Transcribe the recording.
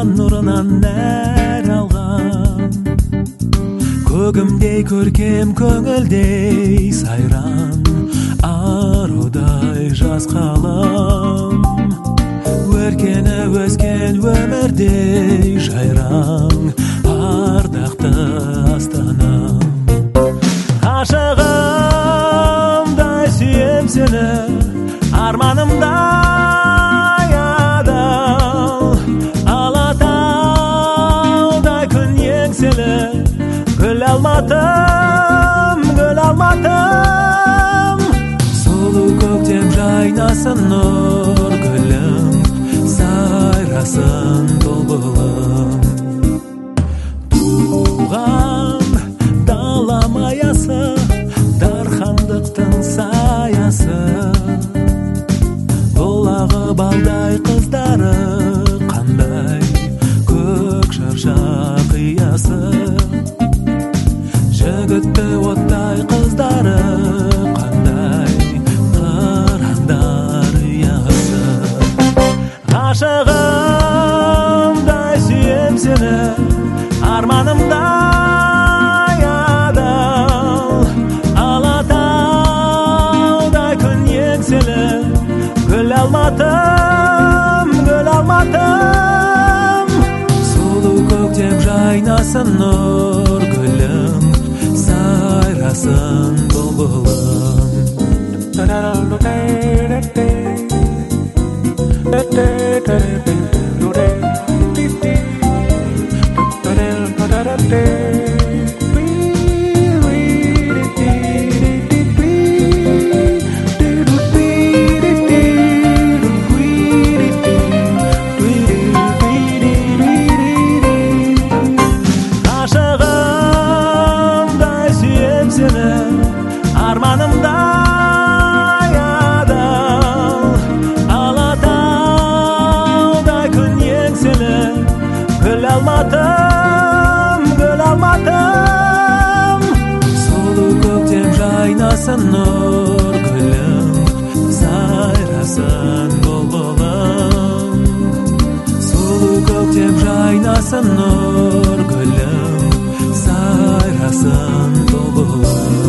нұрынан нәр алған, көгімдей көркем көңілдей сайран, арудай жас қалам, өркені өскен өмірдей жайраң, ардақты астанам. Ғашығымдай сүйем сені, арманымдай адал, алатаудай күн еңселі, гүл алматым, гүл алматым. Сұлу көктем жайнасын нұр гүлім, сайрасын бұлбұлым. Туған далам аясы, дархандықтың саясы, бұлағы балдай қыздары, қандай көк шарша қиясы. Жігітті оттай қыздары, қандай қырандар ұясы. Ғашығымдай сүйем сені, арманымдай адал, алатаудай күн еңселі, гүл алматым, гүл алматым. Сұлу көктем жайнасын нұр гүлім, сайрасын бұлбұлым. Ғашығымдай сүйем сені, арманымдай адал, алатаудай күн еңселі, гүл алматым, гүл алматым. Сұлу көктем жайнасын нұр гүлім, сайрасын бұлбұлым. Сұлу көктем жайнасын нұр гүлім, сайрасын бұлбұлым.